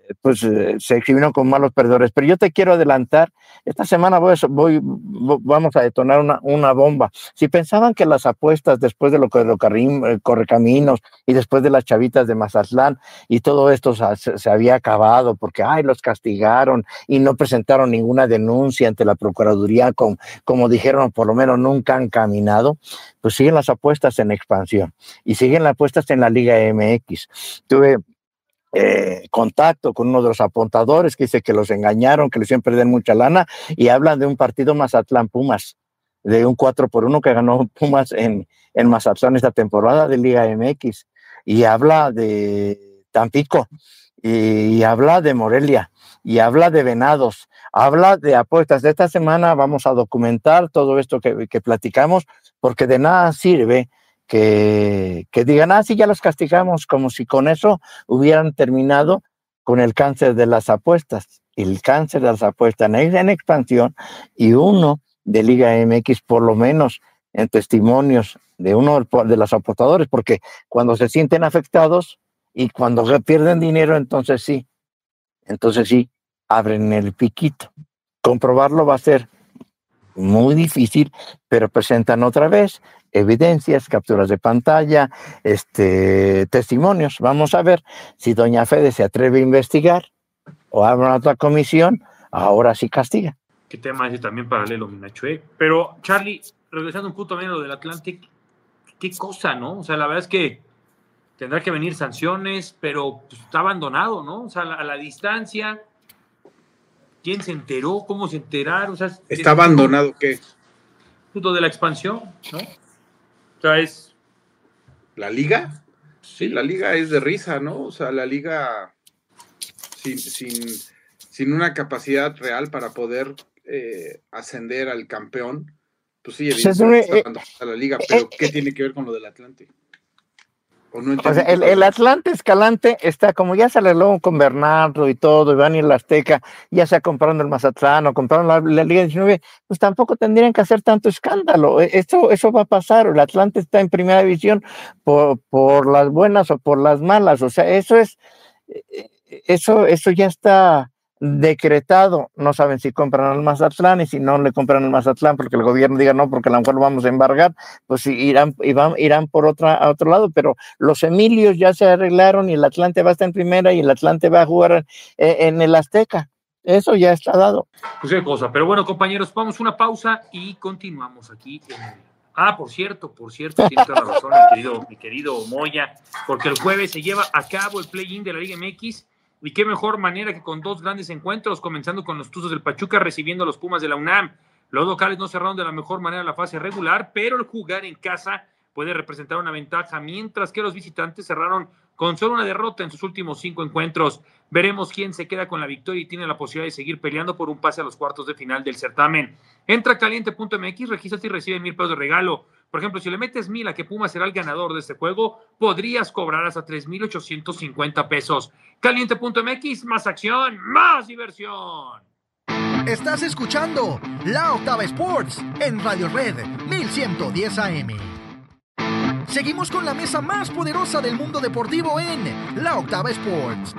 se exhibieron como malos perdedores. Pero yo te quiero adelantar, esta semana vamos a detonar una bomba. Si pensaban que las apuestas después de lo que Correcaminos y después de las chavitas de Mazatlán y todo esto se había acabado porque los castigaron y no presentaron ninguna denuncia ante la Procuraduría, como dijeron, por lo menos nunca han caminado, pues siguen las apuestas en expansión y siguen las apuestas en la Liga MX. Tuve contacto con uno de los apuntadores que dice que los engañaron, que les hicieron perder mucha lana, y hablan de un partido Mazatlán-Pumas, de un 4-1 que ganó Pumas en Mazatlán esta temporada de Liga MX, y habla de Tampico, y habla de Morelia, y habla de Venados, habla de apuestas. De esta semana vamos a documentar todo esto que platicamos, porque de nada sirve que digan, sí, ya los castigamos, como si con eso hubieran terminado con el cáncer de las apuestas. El cáncer de las apuestas en expansión, y uno de Liga MX, por lo menos en testimonios de uno de los apostadores, porque cuando se sienten afectados y cuando pierden dinero, entonces sí, abren el piquito. Comprobarlo va a ser muy difícil, pero presentan otra vez evidencias, capturas de pantalla, testimonios. Vamos a ver si doña Fede se atreve a investigar o abre una otra comisión, ahora sí castiga. Qué tema ese también paralelo, Minacho, ¿eh? Pero, Charlie, regresando un punto también a lo del Atlantic, qué cosa, ¿no? O sea, la verdad es que tendrá que venir sanciones, pero pues, está abandonado, ¿no? O sea, a la distancia, ¿quién se enteró? ¿Cómo se enteraron? O sea, ¿está abandonado qué? Punto de la expansión, ¿no? O sea, es... ¿La liga? Sí, la liga es de risa, ¿no? O sea, la liga sin una capacidad real para poder ascender al campeón, pues sí, evidentemente está abandonada la liga, pero ¿qué tiene que ver con lo del Atlante? O sea, el Atlante Escalante está, como ya se arregló con Bernardo y todo, y van a ir a la Azteca, ya sea comprando el Mazatlán o comprando la Liga 19, pues tampoco tendrían que hacer tanto escándalo. Eso va a pasar. El Atlante está en primera división por las buenas o por las malas. O sea, eso ya está decretado. No saben si compran al Mazatlán, y si no le compran al Mazatlán porque el gobierno diga no, porque a lo mejor lo vamos a embargar, pues irán por a otro lado. Pero los Emilios ya se arreglaron y el Atlante va a estar en primera y el Atlante va a jugar en el Azteca. Eso ya está dado. Pues qué cosa. Pero bueno, compañeros, vamos a una pausa y continuamos aquí por cierto, tiene toda la razón mi querido Moya, porque el jueves se lleva a cabo el play-in de la Liga MX. Y qué mejor manera que con dos grandes encuentros, comenzando con los Tuzos del Pachuca recibiendo a los Pumas de la UNAM. Los locales no cerraron de la mejor manera la fase regular, pero el jugar en casa puede representar una ventaja, mientras que los visitantes cerraron con solo una derrota en sus últimos 5 encuentros. Veremos quién se queda con la victoria y tiene la posibilidad de seguir peleando por un pase a los cuartos de final del certamen. Entra a caliente.mx, regístrate y recibe $1,000 de regalo. Por ejemplo, si le metes 1,000 a que Pumas será el ganador de este juego, podrías cobrar hasta $3,850. Caliente.mx, más acción, más diversión. Estás escuchando La Octava Sports en Radio Red 1110 AM. Seguimos con la mesa más poderosa del mundo deportivo en La Octava Sports.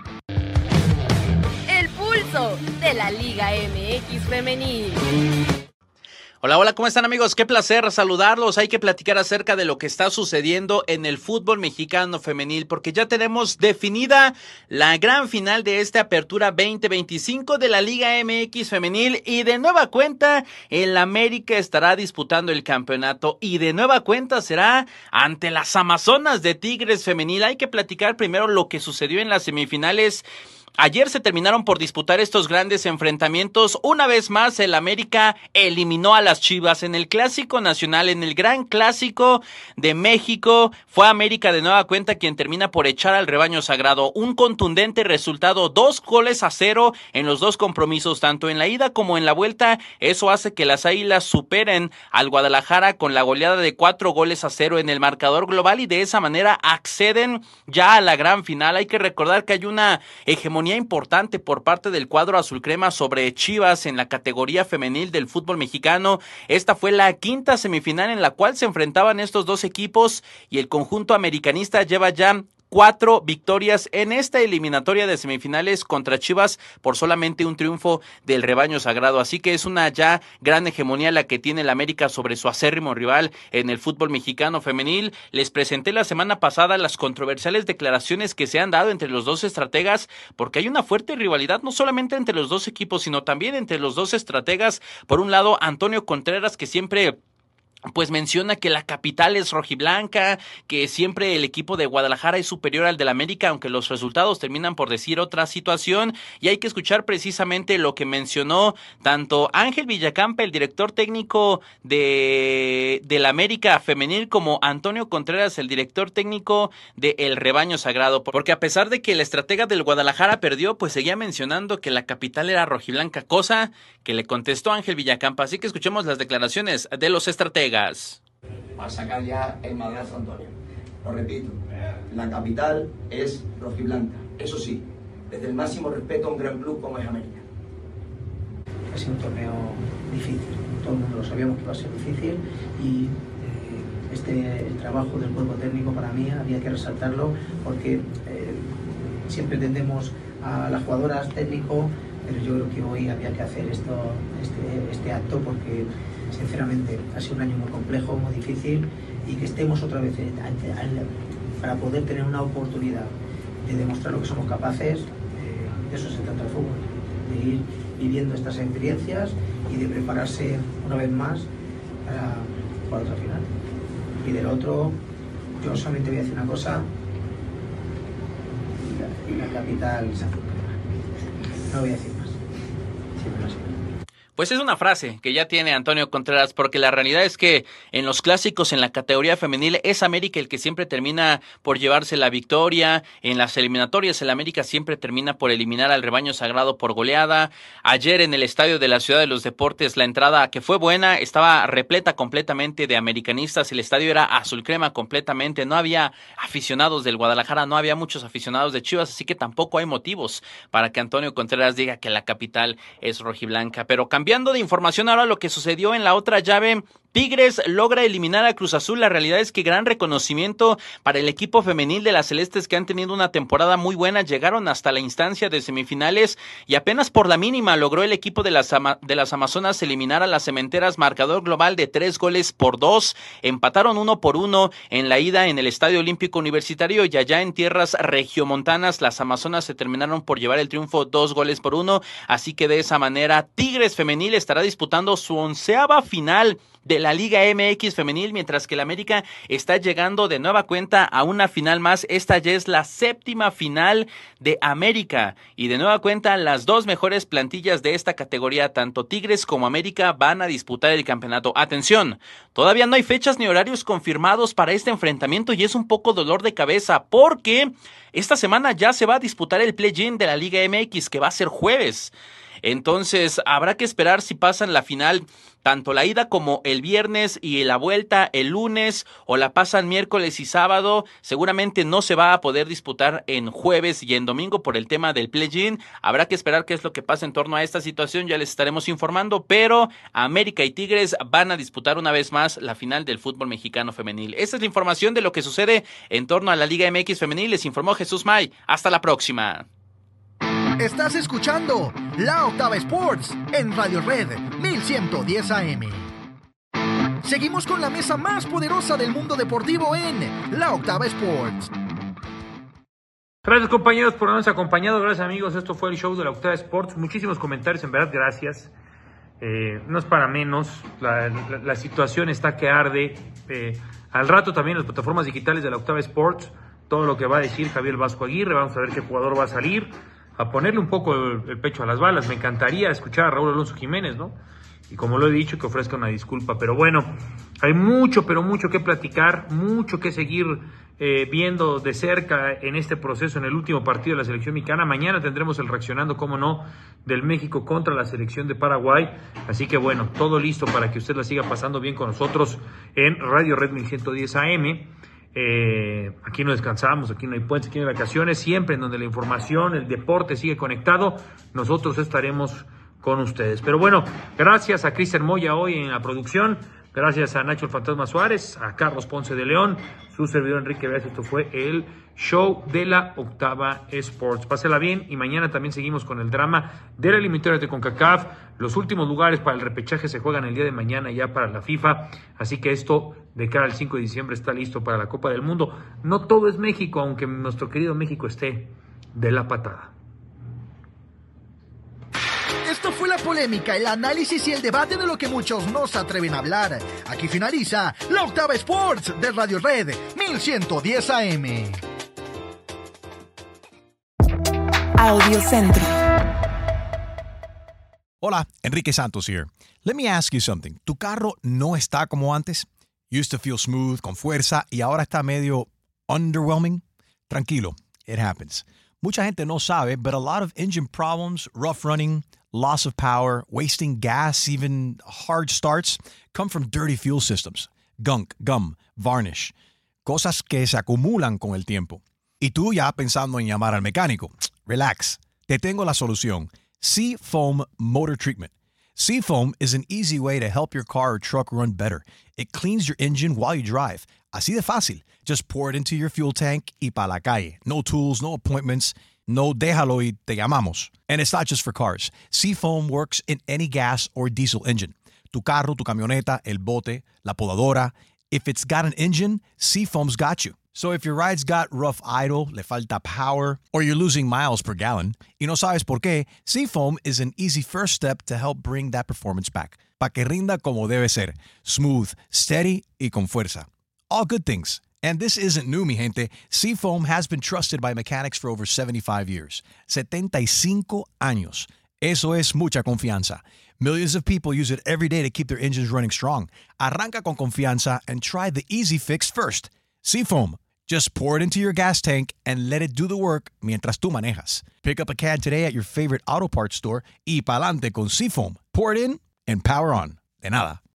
El pulso de la Liga MX femenil. Hola, ¿cómo están, amigos? Qué placer saludarlos. Hay que platicar acerca de lo que está sucediendo en el fútbol mexicano femenil, porque ya tenemos definida la gran final de esta apertura 2025 de la Liga MX femenil, y de nueva cuenta el América estará disputando el campeonato, y de nueva cuenta será ante las Amazonas de Tigres femenil. Hay que platicar primero lo que sucedió en las semifinales. Ayer se terminaron por disputar estos grandes enfrentamientos. Una vez más, el América eliminó a las Chivas en el Clásico Nacional, en el Gran Clásico de México. Fue América de nueva cuenta quien termina por echar al rebaño sagrado. Un contundente resultado, 2-0 en los dos compromisos, tanto en la ida como en la vuelta. Eso hace que las Águilas superen al Guadalajara con la goleada de 4-0 en el marcador global, y de esa manera acceden ya a la gran final. Hay que recordar que hay una hegemonía importante por parte del cuadro azul crema sobre Chivas en la categoría femenil del fútbol mexicano. Esta fue la quinta semifinal en la cual se enfrentaban estos dos equipos, y el conjunto americanista lleva ya 4 victorias en esta eliminatoria de semifinales contra Chivas por solamente un triunfo del rebaño sagrado. Así que es una ya gran hegemonía la que tiene el América sobre su acérrimo rival en el fútbol mexicano femenil. Les presenté la semana pasada las controversiales declaraciones que se han dado entre los dos estrategas, porque hay una fuerte rivalidad no solamente entre los dos equipos, sino también entre los dos estrategas. Por un lado, Antonio Contreras, que siempre pues menciona que la capital es rojiblanca, que siempre el equipo de Guadalajara es superior al del América, aunque los resultados terminan por decir otra situación, y hay que escuchar precisamente lo que mencionó tanto Ángel Villacampa, el director técnico del América femenil, como Antonio Contreras, el director técnico de El Rebaño Sagrado, porque a pesar de que la estratega del Guadalajara perdió, pues seguía mencionando que la capital era rojiblanca, cosa que le contestó Ángel Villacampa. Así que escuchemos las declaraciones de los estrategas. Para sacar ya el madrazo, Antonio. Lo repito, la capital es rojiblanca. Eso sí, desde el máximo respeto a un gran club como es América. Ha sido un torneo difícil, todo el mundo lo sabíamos que iba a ser difícil y el trabajo del cuerpo técnico para mí había que resaltarlo porque siempre tendemos a las jugadoras técnico, pero yo creo que hoy había que hacer este acto porque sinceramente ha sido un año muy complejo, muy difícil, y que estemos otra vez para poder tener una oportunidad de demostrar lo que somos capaces. De eso se trata el fútbol, de ir viviendo estas experiencias y de prepararse una vez más para jugar otra final. Y del otro, yo solamente voy a decir una cosa: la capital se azucara. No voy a decir más. Siempre lo ha sido. Pues es una frase que ya tiene Antonio Contreras, porque la realidad es que en los clásicos, en la categoría femenil, es América el que siempre termina por llevarse la victoria. En las eliminatorias, el América siempre termina por eliminar al Rebaño Sagrado por goleada. Ayer en el Estadio de la Ciudad de los Deportes, la entrada, que fue buena, estaba repleta completamente de americanistas. El estadio era azul crema completamente. No había aficionados del Guadalajara, no había muchos aficionados de Chivas, así que tampoco hay motivos para que Antonio Contreras diga que la capital es rojiblanca. Pero cambiando de información ahora, lo que sucedió en la otra llave, Tigres logra eliminar a Cruz Azul. La realidad es que gran reconocimiento para el equipo femenil de las Celestes, que han tenido una temporada muy buena. Llegaron hasta la instancia de semifinales y apenas por la mínima logró el equipo de las Amazonas eliminar a las Cementeras, marcador global de 3-2. Empataron 1-1 en la ida en el Estadio Olímpico Universitario, y allá en tierras regiomontanas las Amazonas se terminaron por llevar el triunfo 2-1. Así que de esa manera Tigres femenil estará disputando su 11ª final de la Liga MX femenil, mientras que el América está llegando de nueva cuenta a una final más. Esta ya es la 7ª final de América, y de nueva cuenta las dos mejores plantillas de esta categoría, tanto Tigres como América, van a disputar el campeonato. Atención, todavía no hay fechas ni horarios confirmados para este enfrentamiento, y es un poco dolor de cabeza porque esta semana ya se va a disputar el play-in de la Liga MX, que va a ser jueves. Entonces habrá que esperar si pasan la final tanto la ida como el viernes y la vuelta el lunes, o la pasan miércoles y sábado. Seguramente no se va a poder disputar en jueves y en domingo por el tema del play-in. Habrá que esperar qué es lo que pasa en torno a esta situación, ya les estaremos informando, pero América y Tigres van a disputar una vez más la final del fútbol mexicano femenil. Esta es la información de lo que sucede en torno a la Liga MX femenil. Les informó Jesús May. Hasta la próxima. Estás escuchando La Octava Sports en Radio Red 1110 AM. Seguimos con la mesa más poderosa del mundo deportivo en La Octava Sports. Gracias, compañeros, por habernos acompañado. Gracias, amigos. Esto fue el show de La Octava Sports. Muchísimos comentarios, en verdad, gracias. No es para menos. La situación está que arde. Al rato también las plataformas digitales de La Octava Sports, todo lo que va a decir Javier Vasco Aguirre. Vamos a ver qué jugador va a salir a ponerle un poco el pecho a las balas. Me encantaría escuchar a Raúl Alonso Jiménez, ¿no? Y como lo he dicho, que ofrezca una disculpa. Pero bueno, hay mucho, pero mucho que platicar, mucho que seguir viendo de cerca en este proceso, en el último partido de la selección mexicana. Mañana tendremos el reaccionando, cómo no, del México contra la selección de Paraguay. Así que bueno, todo listo para que usted la siga pasando bien con nosotros en Radio Red 1110 AM. Aquí no descansamos, aquí no hay puentes, aquí no hay vacaciones. Siempre en donde la información, el deporte sigue conectado, nosotros estaremos con ustedes. Pero bueno, gracias a Cristian Moya hoy en la producción. Gracias a Nacho el Fantasma Suárez, a Carlos Ponce de León, su servidor Enrique Veas. Esto fue el show de la Octava Sports. Pásela bien y mañana también seguimos con el drama de la eliminatoria de CONCACAF. Los últimos lugares para el repechaje se juegan el día de mañana ya para la FIFA, así que esto de cara al 5 de diciembre está listo para la Copa del Mundo. No todo es México, aunque nuestro querido México esté de la patada. Esto fue la polémica, el análisis y el debate de lo que muchos no se atreven a hablar. Aquí finaliza la Octava Sports de Radio Red 1110 AM. Audio Centro. Hola, Enrique Santos here. Let me ask you something. ¿Tu carro no está como antes? Used to feel smooth, con fuerza, y ahora está medio underwhelming? Tranquilo, it happens. Mucha gente no sabe, but a lot of engine problems, rough running, loss of power, wasting gas, even hard starts, come from dirty fuel systems. Gunk, gum, varnish. Cosas que se acumulan con el tiempo. Y tú ya pensando en llamar al mecánico. Relax. Te tengo la solución. Seafoam Motor Treatment. Seafoam is an easy way to help your car or truck run better. It cleans your engine while you drive. Así de fácil. Just pour it into your fuel tank y pa' la calle. No tools, no appointments. No, déjalo y te llamamos. And it's not just for cars. Seafoam works in any gas or diesel engine. Tu carro, tu camioneta, el bote, la podadora. If it's got an engine, Seafoam's got you. So if your ride's got rough idle, le falta power, or you're losing miles per gallon, y no sabes por qué, Seafoam is an easy first step to help bring that performance back. Pa' que rinda como debe ser. Smooth, steady, y con fuerza. All good things. And this isn't new, mi gente. Seafoam has been trusted by mechanics for over 75 years. 75 años. Eso es mucha confianza. Millions of people use it every day to keep their engines running strong. Arranca con confianza and try the easy fix first. Seafoam. Just pour it into your gas tank and let it do the work mientras tú manejas. Pick up a can today at your favorite auto parts store y pa'lante con Seafoam. Pour it in and power on. De nada.